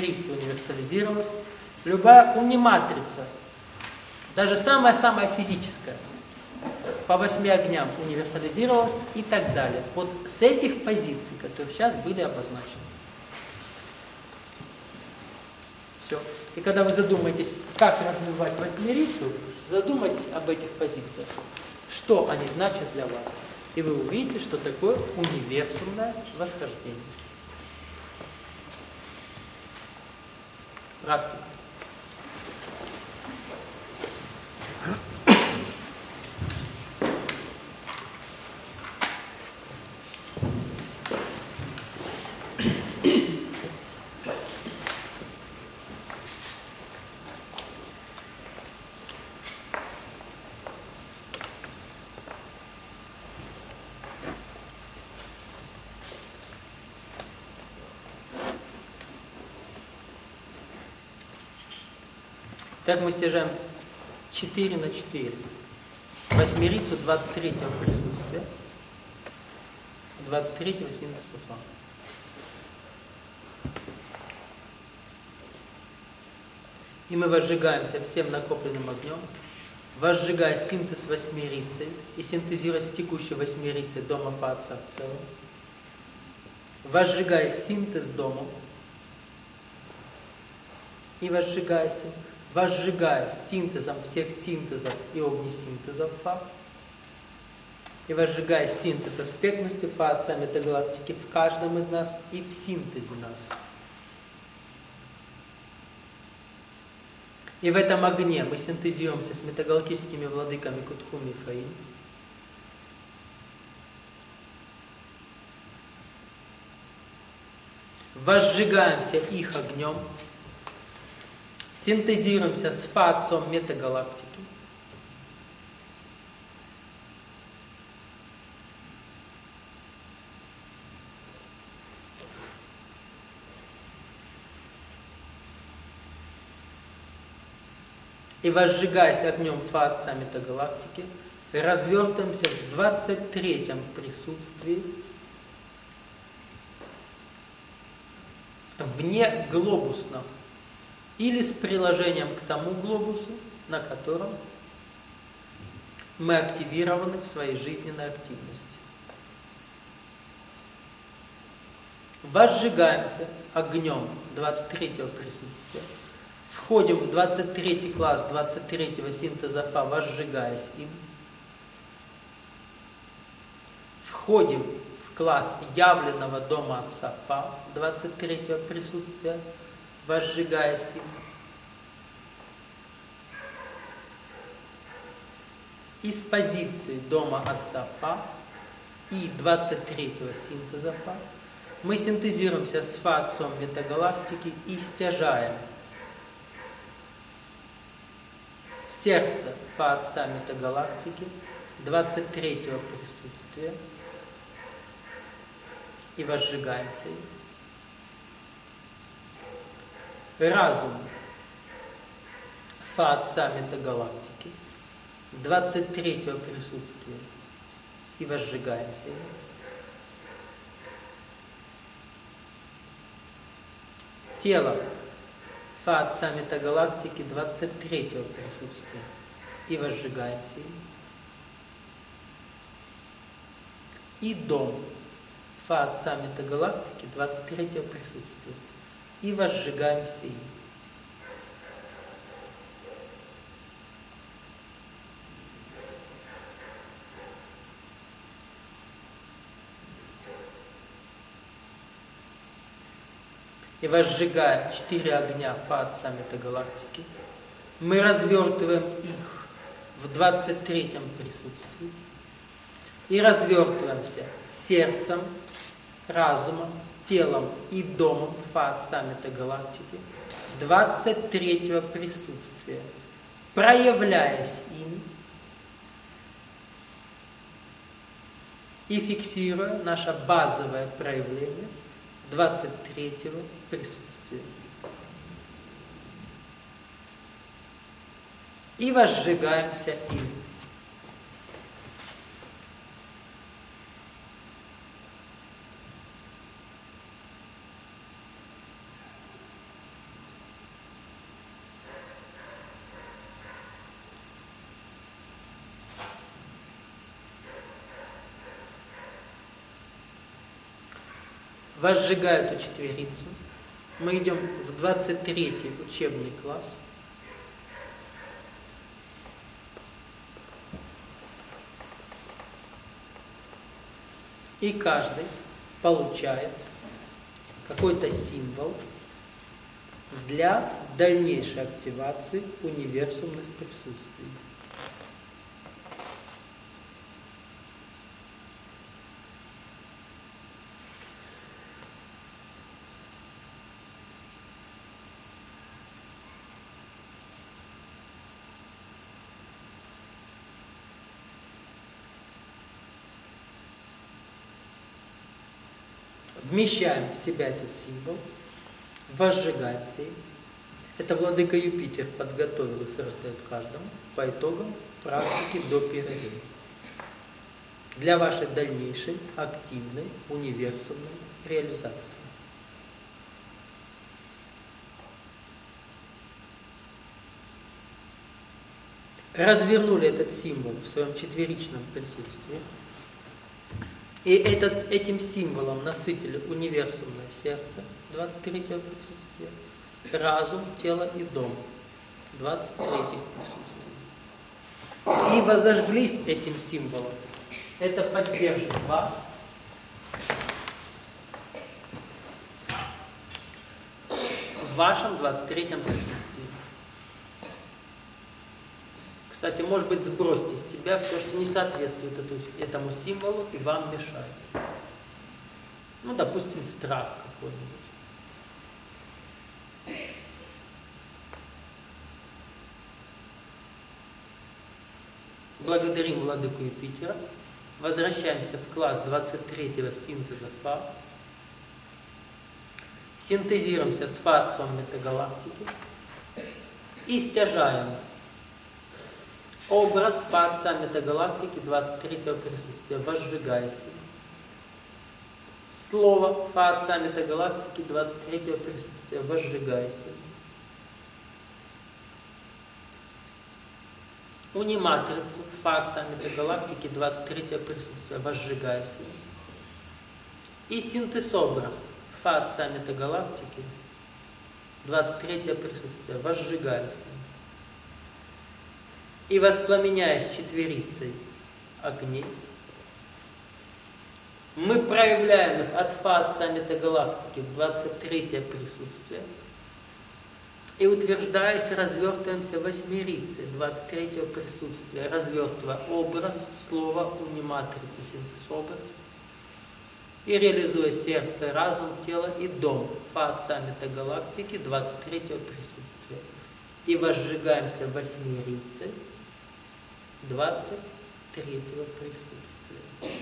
восьмерица универсализировалась, любая униматрица, даже самая-самая физическая, по 8 огням универсализировалась и так далее. Вот с этих позиций, которые сейчас были обозначены. Все. И когда вы задумаетесь, как развивать восьмерицу, задумайтесь об этих позициях, что они значат для вас. И вы увидите, что такое универсумное восхождение. Практика. Так мы стяжаем 4 на 4. Восьмерицу 23-го присутствия, 23-го синтеза Фа. И мы возжигаемся всем накопленным огнем, возжигая синтез восьмерицей и синтезируя с текущей восьмерицей дома Фа Отца в целом, возжигая синтез домом и возжигая синтезом всех синтезов и огнесинтезов Фа, и возжигая синтез аспектностью Фа Отца метагалактики в каждом из нас и в синтезе нас. И в этом огне мы синтезируемся с метагалактическими владыками Кутхуми и Фаин. Возжигаемся их огнем, синтезируемся с Фа Отцом метагалактики. И возжигаясь огнем Фа Отца метагалактики, развертываемся в 23-м присутствии вне глобусном или с приложением к тому глобусу, на котором мы активированы в своей жизненной активности. Возжигаемся огнем 23-го присутствия, входим в 23-й класс 23-го синтеза Фа, возжигаясь им, входим в класс явленного дома Отца Фа 23-го присутствия, возжигаясь им, из позиции дома Отца Фа и 23-го синтеза Фа мы синтезируемся с Фа Отцом метагалактики и стяжаем сердце Фа Отца метагалактики 23-го присутствия и возжигаемся им. Разум Фа Отца метагалактики 23-го присутствия и возжигаемся им. Тело Фа Отца метагалактики 23-го присутствия и возжигаемся им. И дом Фа Отца метагалактики 23-го присутствия и возжигаемся им. И возжигая 4 огня Фа Отца метагалактики, мы развертываем их в 23-м присутствии и развертываемся сердцем, разумом, телом и домом Фа Отца метагалактики 23-го присутствия, проявляясь им и фиксируя наше базовое проявление 23-го присутствия. И возжигаемся им. вас сжигают эту четверицу. Мы идем в 23-й учебный класс. И каждый получает какой-то символ для дальнейшей активации универсумных присутствий. Вмещаем в себя этот символ, возжигаемся им. Это владыка Юпитер подготовил их и раздает каждому по итогам практики до перерыва. Для вашей дальнейшей активной универсумной реализации. Развернули этот символ в своем четверичном присутствии. И этим символом насытили универсумное сердце, 23-го присутствия, разум, тело и дом, 23-х присутствия. И возожглись этим символом. Это поддержит вас в вашем 23-м присутствии. Кстати, может быть, сбросьте с себя все, что не соответствует этому символу и вам мешает. Ну, допустим, страх какой-нибудь. Благодарим владыку Юпитера. Возвращаемся в класс 23-го синтеза Фа. Синтезируемся с Фа-отцом метагалактики и стяжаем образ Фа-отца метагалактики 23-го присутствия, возжигаясь. Слово Фа-отца метагалактики 23-го присутствия, возжигаясь. Униматрицу Фа-отца метагалактики 23-го присутствия, возжигаясь. И синтез-образ Фа-отца метагалактики 23-го присутствия, возжигаясь. И воспламеняясь четверицей огней, мы проявляем их от Фа-отца метагалактики в 23-е присутствие и, утверждаясь, развертываемся восьмерицей 23-го присутствия, развертывая образ, слово, униматрицу, синтез-образ и реализуя сердце, разум, тело и дом Фа-отца метагалактики 23-го присутствия. И возжигаемся восьмерицей 23-го присутствия.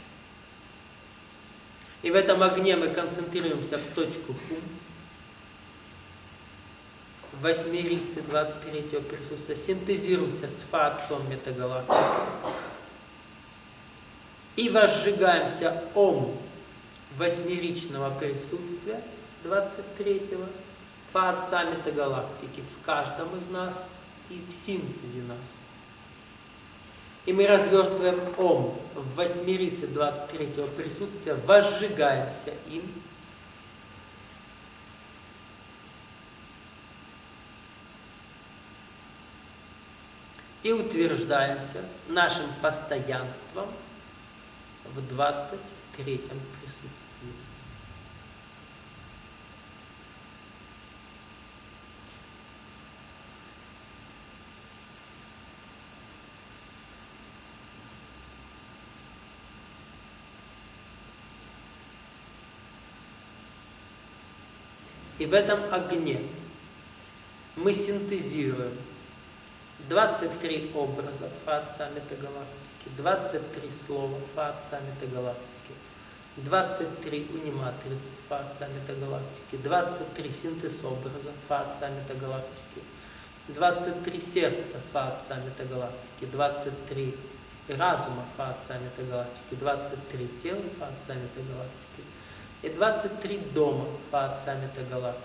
И в этом огне мы концентрируемся в точку Хум. В восьмерице 23-го присутствия синтезируемся с Фа-отцом метагалактики. И возжигаемся Ом восьмеричного присутствия 23-го Фа-отца метагалактики в каждом из нас и в синтезе нас. И мы развертываем Ом в восьмерице 23-го присутствия, возжигаемся им. И утверждаемся нашим постоянством в 23-м присутствии. И в этом огне мы синтезируем 23 образа Фа-отца метагалактики, 23 слова Фа-отца метагалактики, 23 униматрицы Фа-отца метагалактики, 23 синтез-образа Фа-отца метагалактики, 23 сердца Фа-отца метагалактики, 23 разума Фа-отца метагалактики, 23 тела Фа-отца метагалактики и 23 дома Фа-отца метагалактики.